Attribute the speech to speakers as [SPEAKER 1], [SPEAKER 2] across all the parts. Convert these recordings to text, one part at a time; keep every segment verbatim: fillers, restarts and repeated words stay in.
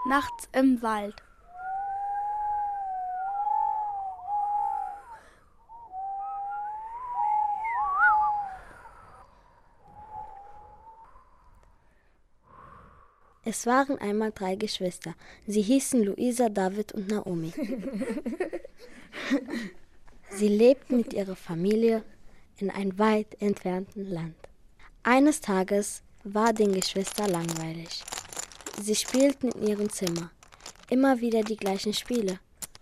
[SPEAKER 1] nachts im Wald.
[SPEAKER 2] Es waren einmal drei Geschwister. Sie hießen Luisa, David und Naomi. Sie lebten mit ihrer Familie in einem weit entfernten Land. Eines Tages war den Geschwistern langweilig. Sie spielten in ihrem Zimmer. Immer wieder die gleichen Spiele.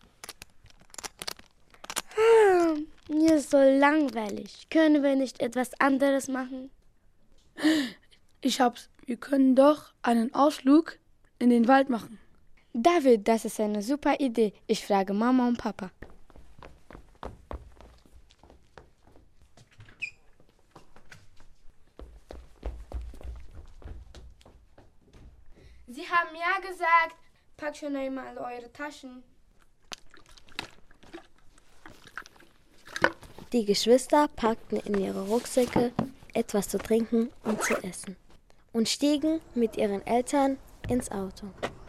[SPEAKER 1] Hm, mir ist so langweilig. Können wir nicht etwas anderes machen?
[SPEAKER 3] Ich hab's. Wir können doch einen Ausflug in den Wald machen.
[SPEAKER 4] David, das ist eine super Idee. Ich frage Mama und Papa.
[SPEAKER 1] Sie haben ja gesagt, packt schon einmal eure Taschen.
[SPEAKER 2] Die Geschwister packten in ihre Rucksäcke etwas zu trinken und zu essen und stiegen mit ihren Eltern ins Auto.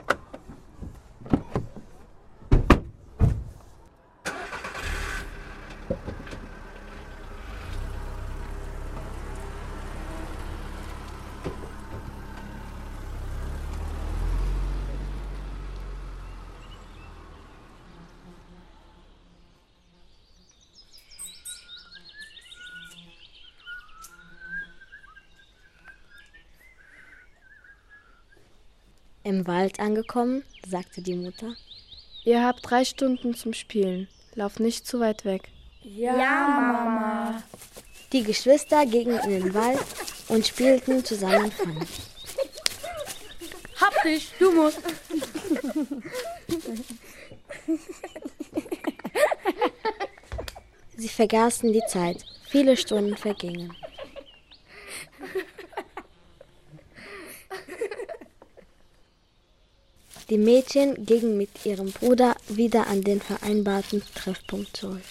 [SPEAKER 2] Im Wald angekommen, sagte die Mutter.
[SPEAKER 4] Ihr habt drei Stunden zum Spielen. Lauft nicht zu weit weg.
[SPEAKER 1] Ja, Mama.
[SPEAKER 2] Die Geschwister gingen in den Wald und spielten zusammen Fang.
[SPEAKER 3] Hab dich, du musst.
[SPEAKER 2] Sie vergaßen die Zeit. Viele Stunden vergingen. Die Mädchen gingen mit ihrem Bruder wieder an den vereinbarten Treffpunkt zurück.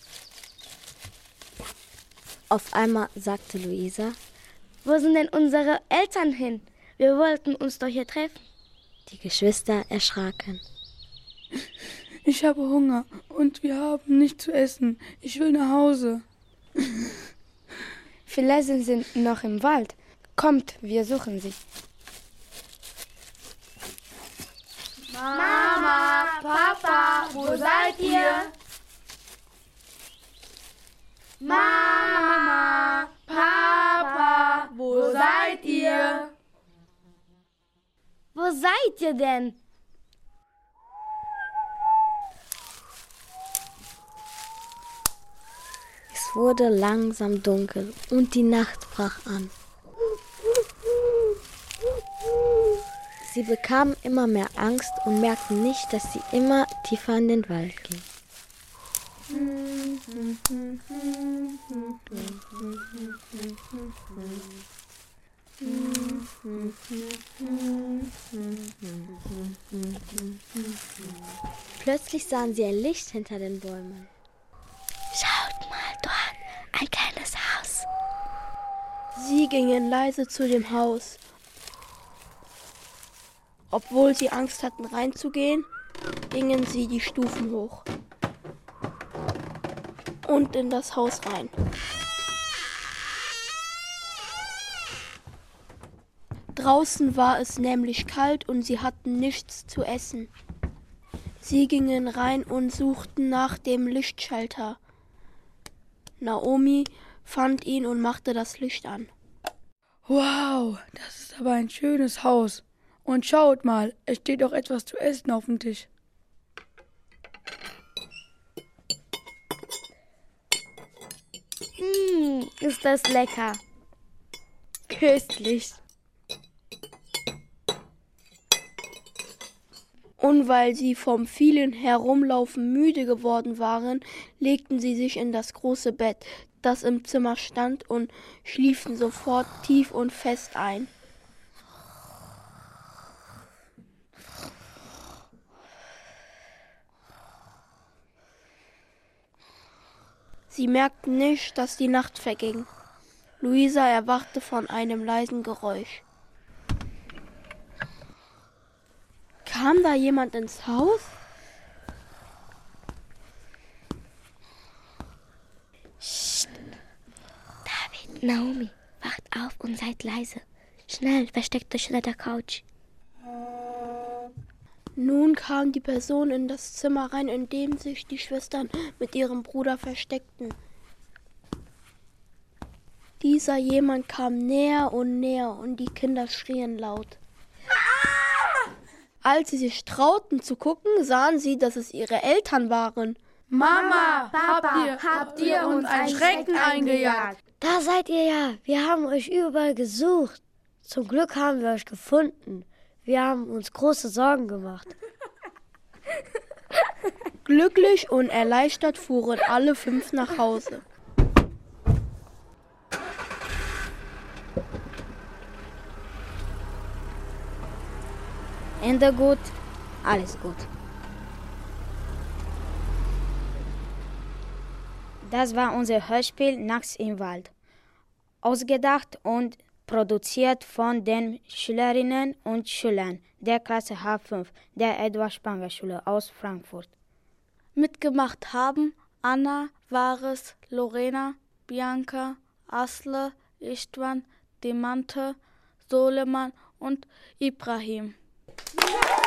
[SPEAKER 2] Auf einmal sagte Luisa:
[SPEAKER 1] Wo sind denn unsere Eltern hin? Wir wollten uns doch hier treffen.
[SPEAKER 2] Die Geschwister erschraken.
[SPEAKER 3] Ich habe Hunger und wir haben nichts zu essen. Ich will nach Hause.
[SPEAKER 4] Vielleicht sind sie noch im Wald. Kommt, wir suchen sie.
[SPEAKER 1] Mama, Papa, wo seid ihr? Mama, Papa, wo seid ihr? Wo seid ihr denn?
[SPEAKER 2] Es wurde langsam dunkel und die Nacht brach an. Sie bekamen immer mehr Angst und merkten nicht, dass sie immer tiefer in den Wald gingen. Plötzlich sahen sie ein Licht hinter den Bäumen.
[SPEAKER 1] Schaut mal dort, ein kleines Haus.
[SPEAKER 5] Sie gingen leise zu dem Haus. Obwohl sie Angst hatten reinzugehen, gingen sie die Stufen hoch und in das Haus rein. Draußen war es nämlich kalt und sie hatten nichts zu essen. Sie gingen rein und suchten nach dem Lichtschalter. Naomi fand ihn und machte das Licht an.
[SPEAKER 3] Wow, das ist aber ein schönes Haus. Und schaut mal, es steht auch etwas zu essen auf dem Tisch.
[SPEAKER 1] Mmh, ist das lecker. Köstlich.
[SPEAKER 5] Und weil sie vom vielen Herumlaufen müde geworden waren, legten sie sich in das große Bett, das im Zimmer stand, und schliefen sofort tief und fest ein. Sie merkten nicht, dass die Nacht verging. Luisa erwachte von einem leisen Geräusch. Kam da jemand ins Haus?
[SPEAKER 1] Psst. David, Naomi, wacht auf und seid leise. Schnell, versteckt euch unter der Couch.
[SPEAKER 5] Nun kam die Person in das Zimmer rein, in dem sich die Schwestern mit ihrem Bruder versteckten. Dieser jemand kam näher und näher und die Kinder schrien laut. Als sie sich trauten zu gucken, sahen sie, dass es ihre Eltern waren.
[SPEAKER 3] Mama, habt ihr, habt ihr uns einen Schrecken eingejagt?
[SPEAKER 1] Da seid ihr ja. Wir haben euch überall gesucht. Zum Glück haben wir euch gefunden. Wir haben uns große Sorgen gemacht.
[SPEAKER 5] Glücklich und erleichtert fuhren alle fünf nach Hause.
[SPEAKER 2] Ende gut, alles gut. Das war unser Hörspiel Nachts im Wald. Ausgedacht und produziert von den Schülerinnen und Schülern der Klasse H fünf der Eduard-Spanger-Schule aus Frankfurt.
[SPEAKER 4] Mitgemacht haben Anna, Vares, Lorena, Bianca, Asle, Istvan, Demante, Soleman und Ibrahim.